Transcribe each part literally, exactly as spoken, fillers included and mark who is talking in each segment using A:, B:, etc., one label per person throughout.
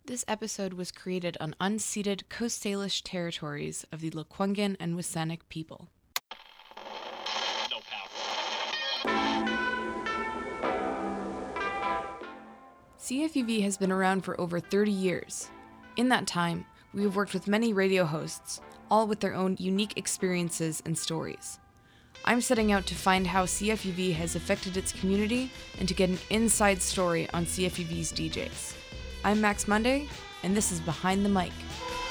A: This episode was created on unceded Coast Salish territories of the Lekwungen and WSÁNEĆ people.
B: No power.
A: C F U V has been around for over thirty years. In that time, we have worked with many radio hosts, all with their own unique experiences and stories. I'm setting out to find how C F U V has affected its community and to get an inside story on C F U V's D Js. I'm Max Monday, and this is Behind the Mic.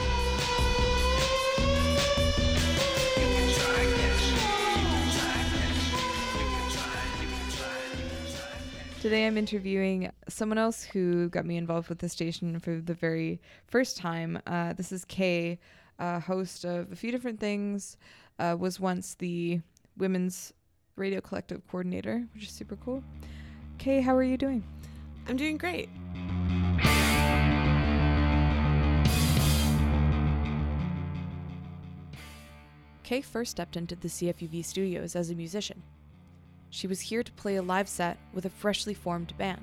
A: Today I'm interviewing someone else who got me involved with the station for the very first time. Uh, this is Kay, uh, host of a few different things, uh, was once the Women's Radio Collective coordinator, which is super cool. Kay, how are you doing?
C: I'm doing great.
A: Kay first stepped into the C F U V studios as a musician. She was here to play a live set with a freshly formed band.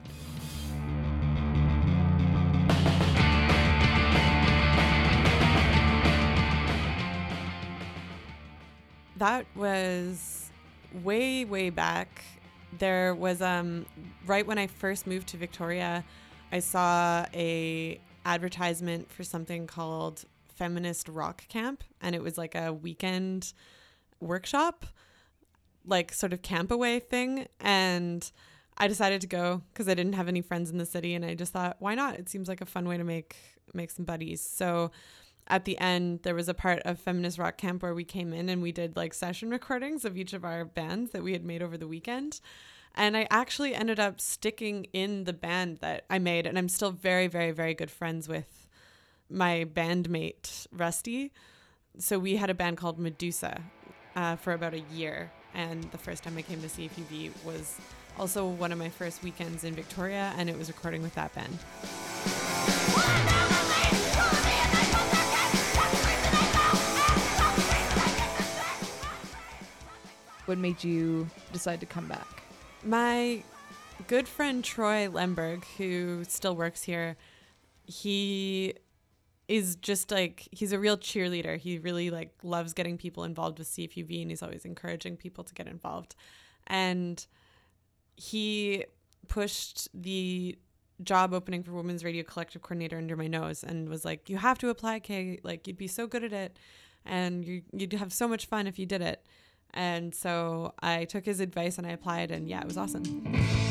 C: That was way, way back. There was, um, right when I first moved to Victoria, I saw a advertisement for something called Feminist Rock Camp, and it was like a weekend workshop, like sort of camp away thing. And I decided to go because I didn't have any friends in the city, and I just thought, why not? It seems like a fun way to make make some buddies. So at the end, there was a part of Feminist Rock Camp where we came in and we did like session recordings of each of our bands that we had made over the weekend. And I actually ended up sticking in the band that I made, and I'm still very, very, very good friends with my bandmate, Rusty. So we had a band called Medusa uh, for about a year. And the first time I came to C F U V was also one of my first weekends in Victoria, and it was recording with that band.
A: What made you decide to come back?
C: My good friend Troy Lemberg, who still works here, he is just like, he's a real cheerleader. He really like loves getting people involved with C F U V, and he's always encouraging people to get involved. And he pushed the job opening for Women's Radio Collective coordinator under my nose and was like, you have to apply, Kay. Like, you'd be so good at it, and you, you'd have so much fun if you did it. And so I took his advice and I applied, and yeah, it was awesome.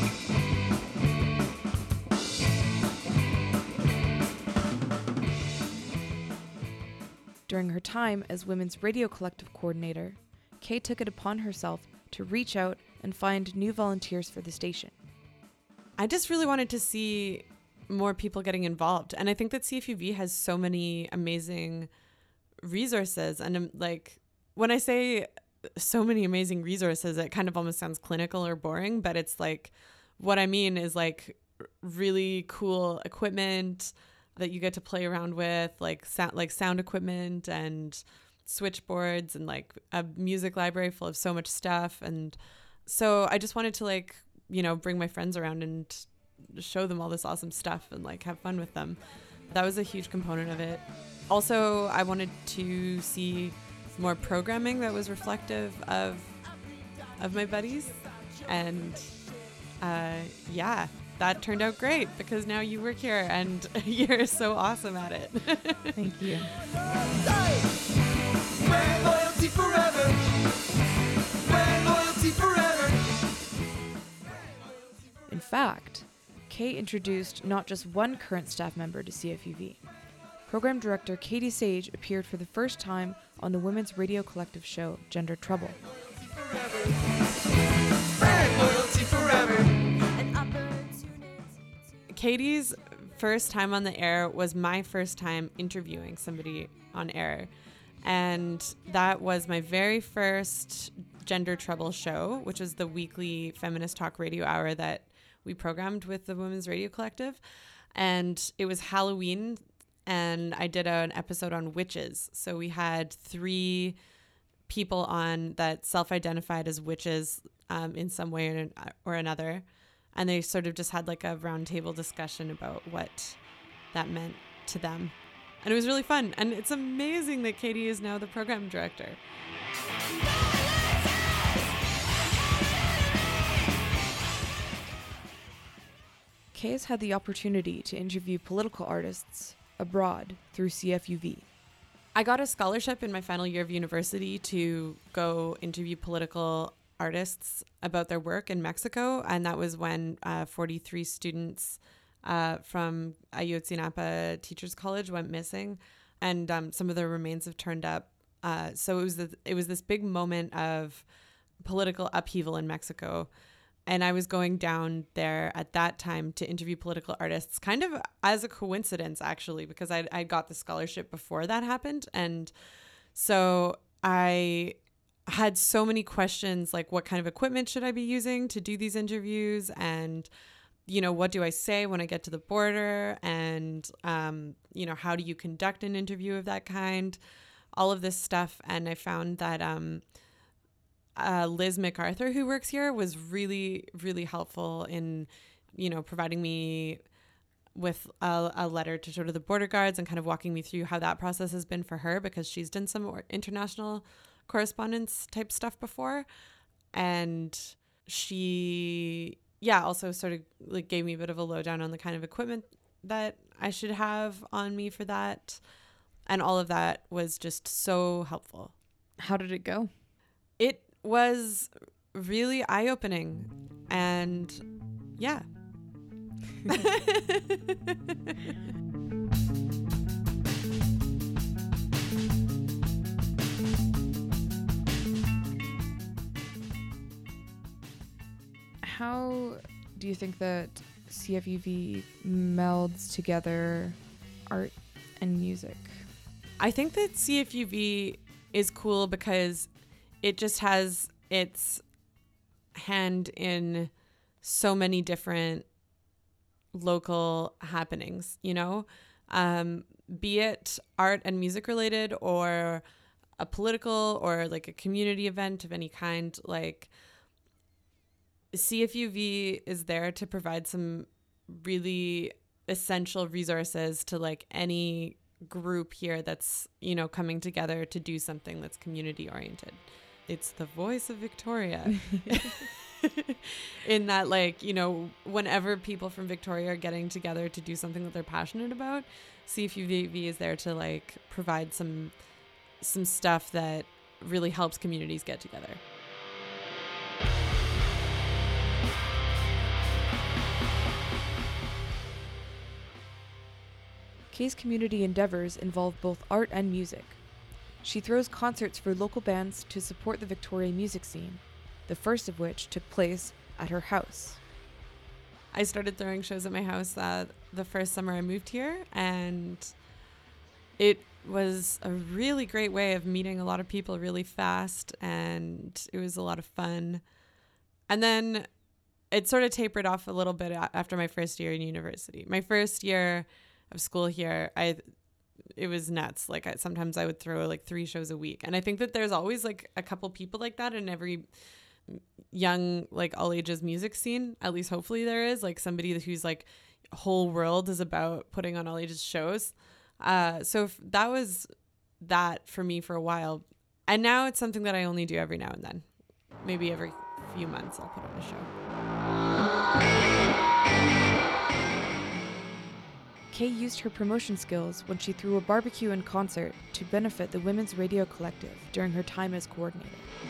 A: During her time as Women's Radio Collective coordinator, Kay took it upon herself to reach out and find new volunteers for the station.
C: I just really wanted to see more people getting involved. And I think that C F U V has so many amazing resources. And um, like, when I say so many amazing resources, it kind of almost sounds clinical or boring, but it's like, what I mean is like really cool equipment that you get to play around with, like sound, like sound equipment and switchboards, and like a music library full of so much stuff. And so I just wanted to like, you know, bring my friends around and show them all this awesome stuff and like have fun with them. That was a huge component of it. Also, I wanted to see more programming that was reflective of of my buddies, and uh, yeah. That turned out great because now you work here and you're so awesome at it.
A: Thank you.
D: Loyalty forever. Loyalty forever.
A: In fact, Kay introduced not just one current staff member to C F U V. Program director Katie Sage appeared for the first time on the Women's Radio Collective show, Gender Trouble.
D: Loyalty forever.
C: Katie's first time on the air was my first time interviewing somebody on air. And that was my very first Gender Trouble show, which was the weekly feminist talk radio hour that we programmed with the Women's Radio Collective. And it was Halloween, and I did an episode on witches. So we had three people on that self-identified as witches um, in some way or another. And they sort of just had like a roundtable discussion about what that meant to them. And it was really fun. And it's amazing that Katie is now the program director.
A: Kay has had the opportunity to interview political artists abroad through C F U V.
C: I got a scholarship in my final year of university to go interview political artists about their work in Mexico. And that was when uh, forty-three students uh, from Ayotzinapa Teachers College went missing. And um, some of their remains have turned up. Uh, so it was, the, it was this big moment of political upheaval in Mexico. And I was going down there at that time to interview political artists, kind of as a coincidence, actually, because I I got the scholarship before that happened. And so I had so many questions, like what kind of equipment should I be using to do these interviews? And, you know, what do I say when I get to the border? And, um, you know, how do you conduct an interview of that kind? All of this stuff. And I found that um, uh, Liz MacArthur, who works here, was really, really helpful in, you know, providing me with a, a letter to sort of the border guards and kind of walking me through how that process has been for her, because she's done some more international correspondence type stuff before. And she, yeah, also sort of like gave me a bit of a lowdown on the kind of equipment that I should have on me for that. And all of that was just so helpful.
A: How did it go?
C: It was really eye-opening. And yeah.
A: How do you think that C F U V melds together art and music?
C: I think that C F U V is cool because it just has its hand in so many different local happenings, you know, um, be it art and music related or a political or like a community event of any kind. Like C F U V is there to provide some really essential resources to like any group here that's, you know, coming together to do something that's community oriented. It's the voice of Victoria. In that, like, you know, whenever people from Victoria are getting together to do something that they're passionate about, C F U V is there to like provide some some stuff that really helps communities get together.
A: Kay's community endeavors involve both art and music. She throws concerts for local bands to support the Victoria music scene, the first of which took place at her house.
C: I started throwing shows at my house uh, the first summer I moved here, and it was a really great way of meeting a lot of people really fast, and it was a lot of fun. And then it sort of tapered off a little bit after my first year in university. My first year of school here, I it was nuts. Like I, sometimes I would throw like three shows a week, and I think that there's always like a couple people like that in every young, like all ages music scene. At least hopefully there is like somebody who's like whole world is about putting on all ages shows. Uh, so if that was that for me for a while, and now it's something that I only do every now and then. Maybe every few months I'll put on a show.
A: Kay used her promotion skills when she threw a barbecue and concert to benefit the Women's Radio Collective during her time as coordinator.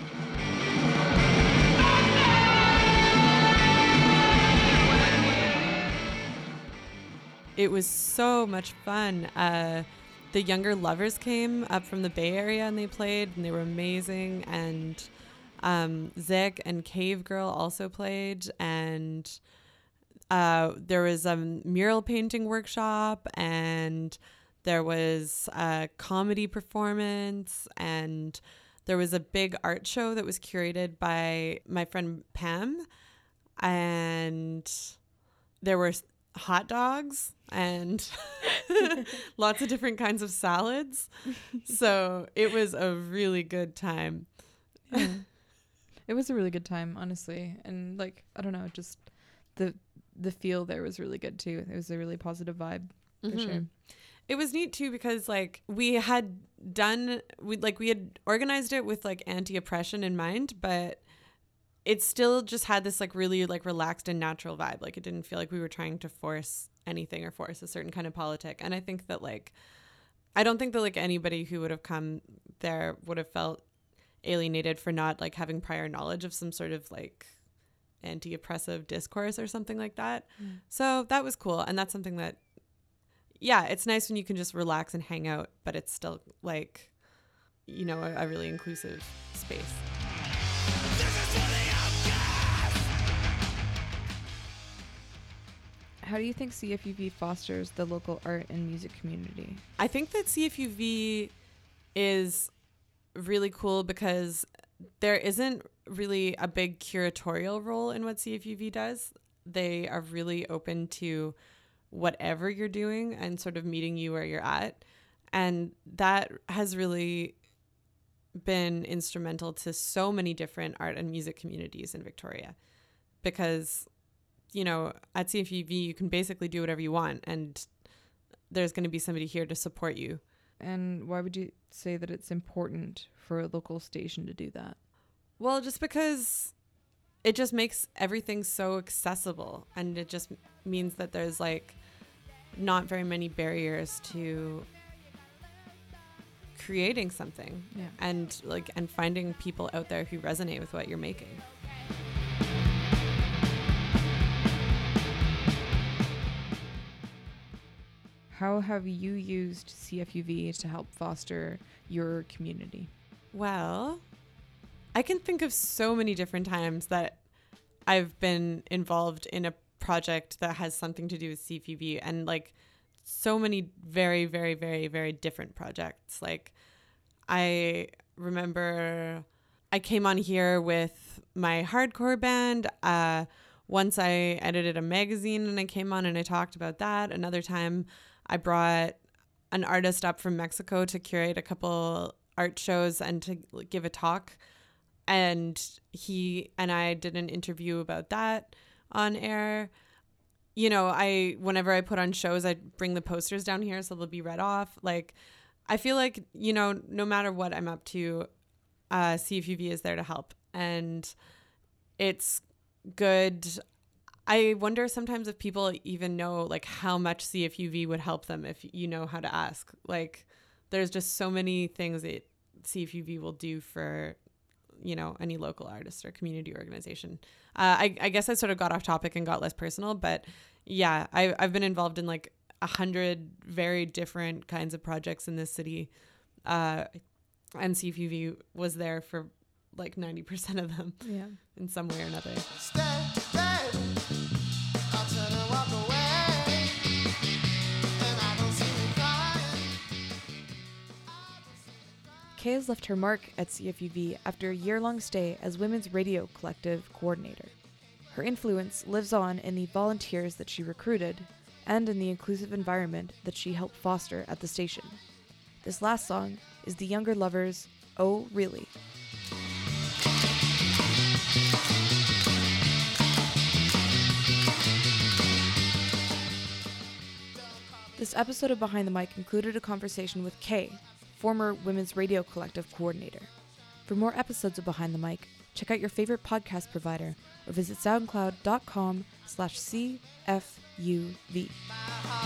C: It was so much fun. Uh, the Younger Lovers came up from the Bay Area and they played, and they were amazing. And um, Zick and Cave Girl also played, and Uh, there was a mural painting workshop, and there was a comedy performance, and there was a big art show that was curated by my friend Pam, and there were hot dogs and lots of different kinds of salads. So it was a really good time.
A: Yeah. It was a really good time, honestly. And like, I don't know, just the the feel there was really good too. It was a really positive vibe for
C: Mm-hmm.
A: sure.
C: It was neat too because like we had done we like we had organized it with like anti-oppression in mind, but it still just had this like really like relaxed and natural vibe. Like it didn't feel like we were trying to force anything or force a certain kind of politic. And I think that like I don't think that like anybody who would have come there would have felt alienated for not like having prior knowledge of some sort of like anti-oppressive discourse or something like that. Mm. So that was cool. And that's something that, yeah, it's nice when you can just relax and hang out, but it's still like, you know, a, a really inclusive space.
A: How do you think C F U V fosters the local art and music community?
C: I think that C F U V is really cool because there isn't really a big curatorial role in what C F U V does. They are really open to whatever you're doing and sort of meeting you where you're at. And that has really been instrumental to so many different art and music communities in Victoria because, you know, at C F U V, you can basically do whatever you want and there's going to be somebody here to support you.
A: And why would you say that it's important for a local station to do that?
C: Well, just because it just makes everything so accessible and it just means that there's like not very many barriers to creating something
A: yeah.
C: and like and finding people out there who resonate with what you're making.
A: How have you used C F U V to help foster your community?
C: Well, I can think of so many different times that I've been involved in a project that has something to do with C F U V and like so many very, very, very, very different projects. Like I remember I came on here with my hardcore band. Uh, once I edited a magazine and I came on and I talked about that. Another time I brought an artist up from Mexico to curate a couple art shows and to give a talk. And he and I did an interview about that on air. You know, I whenever I put on shows, I bring the posters down here so they'll be read off. Like, I feel like, you know, no matter what I'm up to, uh, C F U V is there to help. And it's good. I wonder sometimes if people even know, like, how much C F U V would help them if you know how to ask. Like, there's just so many things that C F U V will do for, you know, any local artist or community organization. Uh, I, I guess I sort of got off topic and got less personal, but yeah, I, I've been involved in like a hundred very different kinds of projects in this city. Uh, and C F U V was there for like ninety percent of them
A: yeah.
C: in some way or another.
D: Stay, stay. I'll turn and walk away. And I don't see you crying.
A: Kay has left her mark at C F U V after a year-long stay as Women's Radio Collective coordinator. Her influence lives on in the volunteers that she recruited and in the inclusive environment that she helped foster at the station. This last song is The Younger Lovers' Oh Really? This episode of Behind the Mic included a conversation with Kay, former Women's Radio Collective coordinator. For more episodes of Behind the Mic, check out your favorite podcast provider or visit soundcloud.com slash CFUV.